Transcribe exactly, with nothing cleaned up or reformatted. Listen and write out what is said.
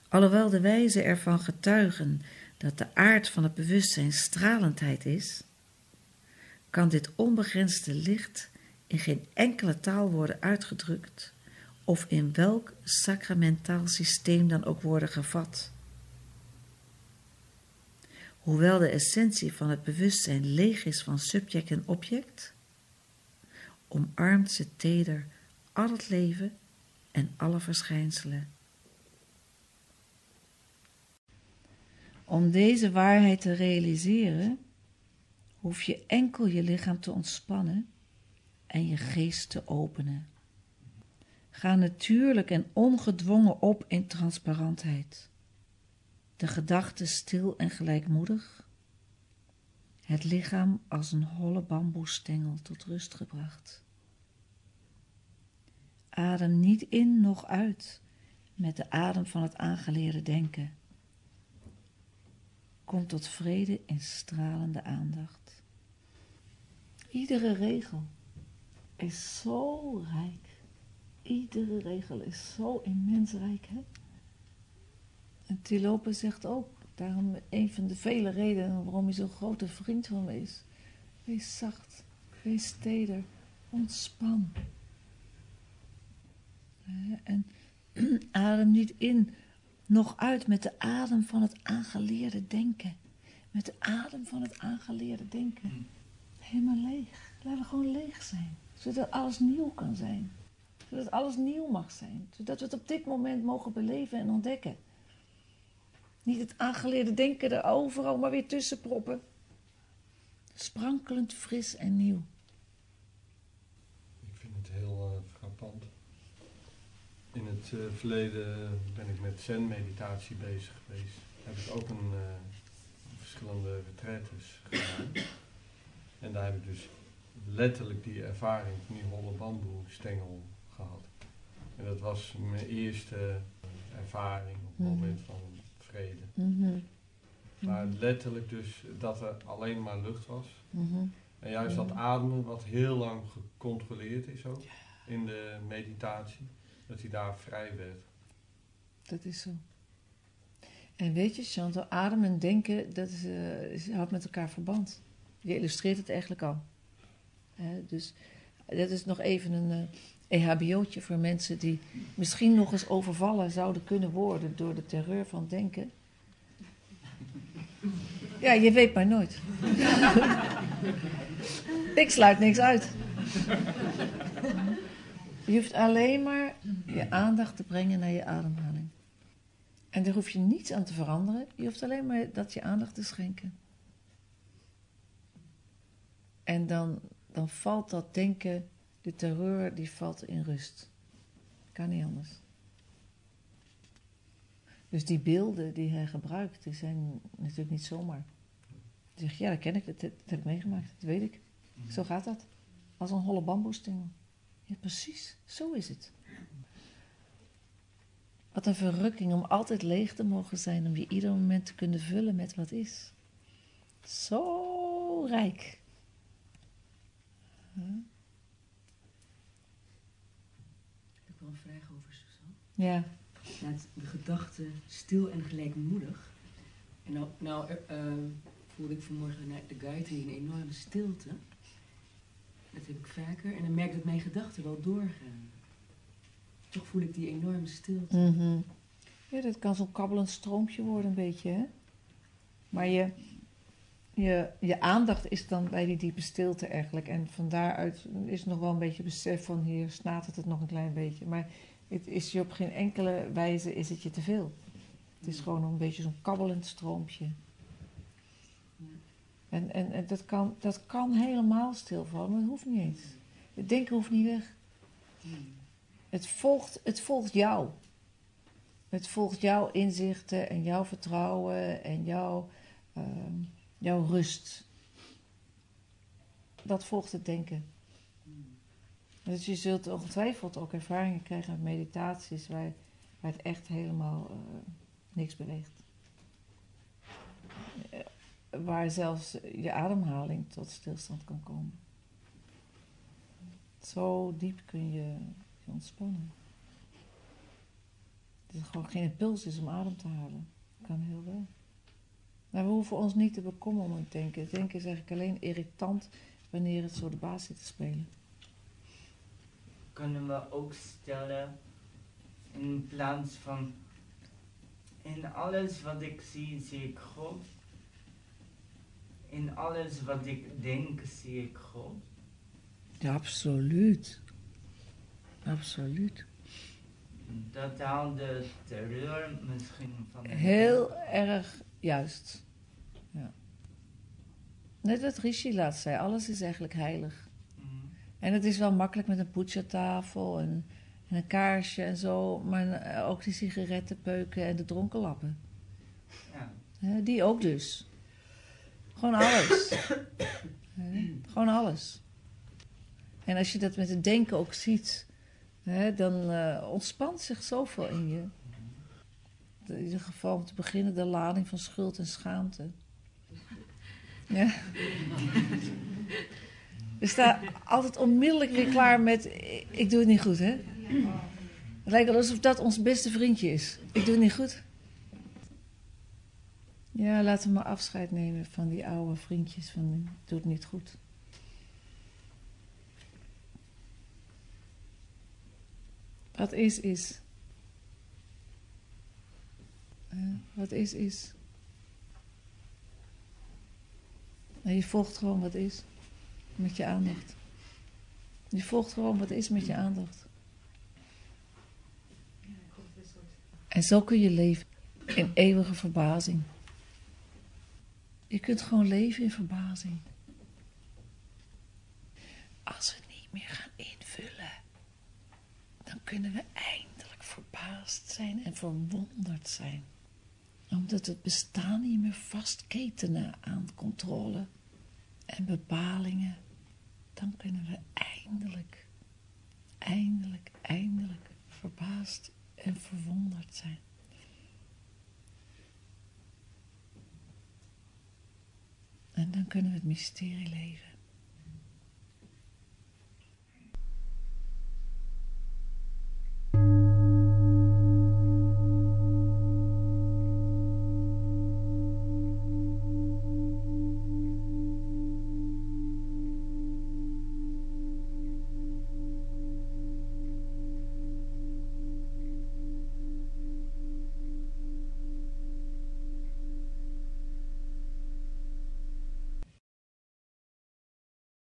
Alhoewel de wijzen ervan getuigen dat de aard van het bewustzijn stralendheid is, kan dit onbegrensde licht in geen enkele taal worden uitgedrukt of in welk sacramentaal systeem dan ook worden gevat. Hoewel de essentie van het bewustzijn leeg is van subject en object, omarmt ze teder al het leven en alle verschijnselen. Om deze waarheid te realiseren, hoef je enkel je lichaam te ontspannen en je geest te openen. Ga natuurlijk en ongedwongen op in transparantheid. De gedachte stil en gelijkmoedig. Het lichaam als een holle bamboestengel tot rust gebracht. Adem niet in, noch uit met de adem van het aangeleerde denken. Kom tot vrede in stralende aandacht. Iedere regel is zo rijk. Iedere regel is zo immens rijk, hè? En Tilope zegt ook, daarom een van de vele redenen waarom hij zo'n grote vriend van me is. Wees zacht, wees teder, ontspan. En adem niet in, nog uit met de adem van het aangeleerde denken. Met de adem van het aangeleerde denken. Helemaal leeg. Laten we gewoon leeg zijn. Zodat alles nieuw kan zijn. Zodat alles nieuw mag zijn. Zodat we het op dit moment mogen beleven en ontdekken. Niet het aangeleerde denken er overal maar weer tussen proppen. Sprankelend fris en nieuw. Ik vind het heel uh, frappant. In het uh, verleden ben ik met zen-meditatie bezig geweest. Heb ik ook een, uh, verschillende retraites gedaan. En daar heb ik dus letterlijk die ervaring van die holle bamboestengel gehad. En dat was mijn eerste ervaring op het mm-hmm. moment van vrede. Mm-hmm. Maar letterlijk dus dat er alleen maar lucht was. Mm-hmm. En juist dat ademen, wat heel lang gecontroleerd is ook in de meditatie, dat hij daar vrij werd. Dat is zo. En weet je, Chantal, ademen en denken, dat is, uh, houdt met elkaar verband. Je illustreert het eigenlijk al. Uh, dus dat is nog even een uh, E H B O'tje voor mensen die misschien nog eens overvallen zouden kunnen worden door de terreur van denken. Ja, je weet maar nooit. Ik sluit niks uit. Je hoeft alleen maar je aandacht te brengen naar je ademhaling. En daar hoef je niets aan te veranderen. Je hoeft alleen maar dat je aandacht te schenken. En dan, dan valt dat denken, de terreur, die valt in rust. Kan niet anders. Dus die beelden die hij gebruikt, die zijn natuurlijk niet zomaar. Hij zegt, ja, dat ken ik, dat, dat heb ik meegemaakt, dat weet ik. Zo gaat dat. Als een holle bamboestengel. Ja, precies, zo is het. Wat een verrukking om altijd leeg te mogen zijn, om je ieder moment te kunnen vullen met wat is. Zo rijk. Huh? Ik heb wel een vraag over, Suzanne. Ja. Ja, de gedachte stil en gelijkmoedig. En nou, nou uh, voelde ik vanmorgen naar de guide een enorme stilte. Dat heb ik vaker. En dan merk ik dat mijn gedachten wel doorgaan. Toch voel ik die enorme stilte. Mm-hmm. Ja, dat kan zo'n kabbelend stroompje worden een beetje, hè? Maar je, je, je aandacht is dan bij die diepe stilte eigenlijk. En van daaruit is nog wel een beetje besef van hier snatert het nog een klein beetje. Maar het is je op geen enkele wijze is het je te veel. Het is gewoon een beetje zo'n kabbelend stroompje. En, en, en dat, kan, dat kan helemaal stilvallen, maar dat hoeft niet eens. Het denken hoeft niet weg. Het volgt, het volgt jou. Het volgt jouw inzichten en jouw vertrouwen en jouw, uh, jouw rust. Dat volgt het denken. Dus je zult ongetwijfeld ook ervaringen krijgen met meditaties waar, waar het echt helemaal uh, niks beweegt. Uh, waar zelfs je ademhaling tot stilstand kan komen. Zo diep kun je, je ontspannen. Dat het gewoon geen impuls is om adem te halen. Dat kan heel wel. Maar we hoeven ons niet te bekommeren om het denken. Het denken is eigenlijk alleen irritant wanneer het zo de baas zit te spelen. Kunnen we ook stellen, in plaats van in alles wat ik zie, zie ik God. In alles wat ik denk, zie ik God. Ja, absoluut. Absoluut. Dat haalt de terreur misschien van de Heel denken. erg juist. Ja. Net wat Rishi laatst zei, alles is eigenlijk heilig. Mhm. En het is wel makkelijk met een puja-tafel en, en een kaarsje en zo, maar eh, ook die sigarettenpeuken en de dronkenlappen. Ja. Hè, die ook dus. Gewoon alles. Hè, gewoon alles. En als je dat met het denken ook ziet, hè, dan uh, ontspant zich zoveel in je. In ieder geval om te beginnen de lading van schuld en schaamte. Ja. Je staat altijd onmiddellijk weer klaar met, ik doe het niet goed, hè? Het lijkt wel alsof dat ons beste vriendje is. Ik doe het niet goed. Ja, laten we maar afscheid nemen van die oude vriendjes van, ik doe het niet goed. Wat is, is. Uh, wat is, is. En je volgt gewoon wat is. Met je aandacht. Je volgt gewoon wat is met je aandacht. En zo kun je leven in eeuwige verbazing. Je kunt gewoon leven in verbazing. Als we niet meer gaan invullen, dan kunnen we eindelijk verbaasd zijn en verwonderd zijn. Omdat het bestaan niet meer vastketenen aan controle en bepalingen. Dan kunnen we eindelijk, eindelijk, eindelijk verbaasd en verwonderd zijn. En dan kunnen we het mysterie leven.